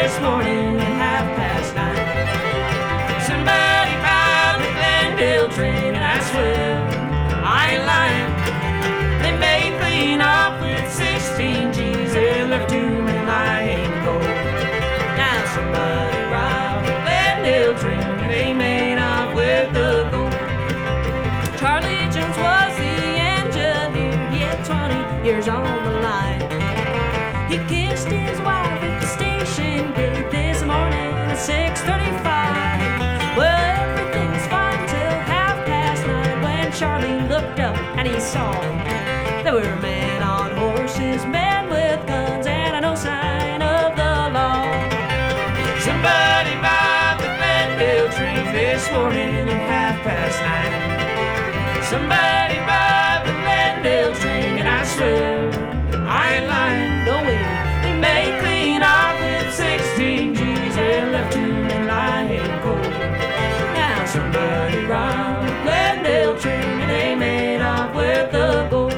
this morning at 9:30. Somebody robbed the Glendale train, and I swear I ain't lying. They made clean off with 16 G's and left 2 men lying cold. Now somebody robbed the Glendale train, and they made off with the gold. Charlie Jones was the engineer. He had 20 years on the line. He kissed his wife at the station gate this morning at 6:35. Well, everything was fine till 9:30 when Charlie looked up and he saw there were men on horses, men with guns, and no sign of the law. Somebody robbed the Glendale train this morning at 9:30. Somebody robbed the Glendale train, and I swear I ain't lying, no way. They made clean off with 16 G's and left 2 men lying cold. Now somebody robbed the Glendale train, and they made off with the gold.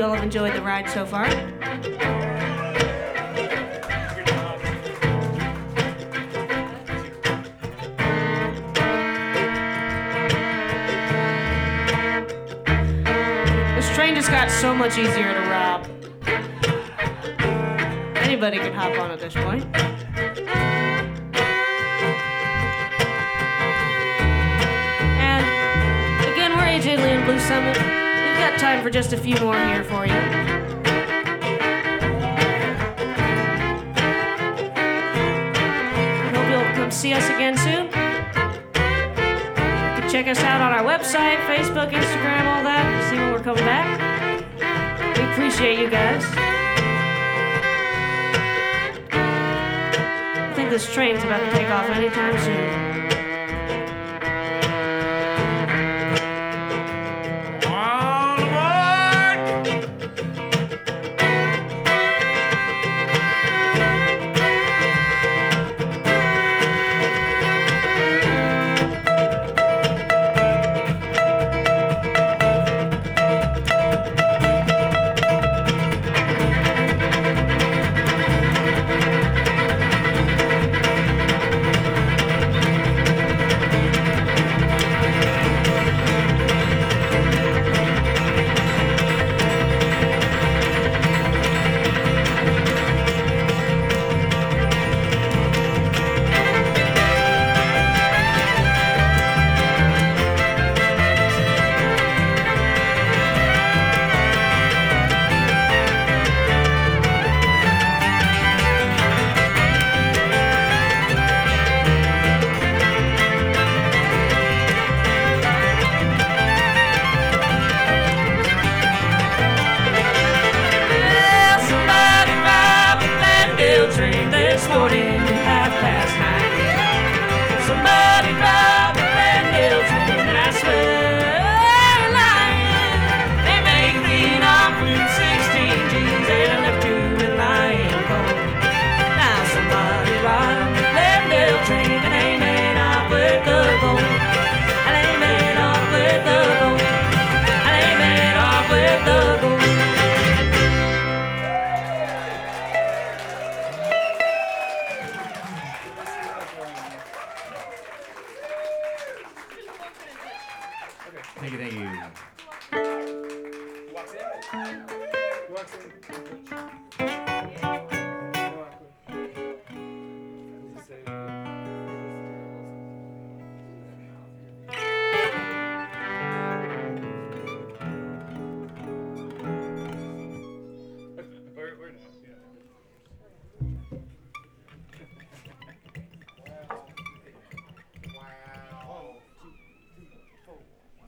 all have enjoyed the ride so far. This train just got so much easier to rob. Anybody can hop on at this point. And again, we're AJ Lee and Blue Summit. We've got time for just a few more here for you. I hope you'll come see us again soon. You can check us out on our website, Facebook, Instagram, all that. See when we're coming back. We appreciate you guys. I think this train's about to take off anytime soon. Thank you, thank you. Walks in. Walks in.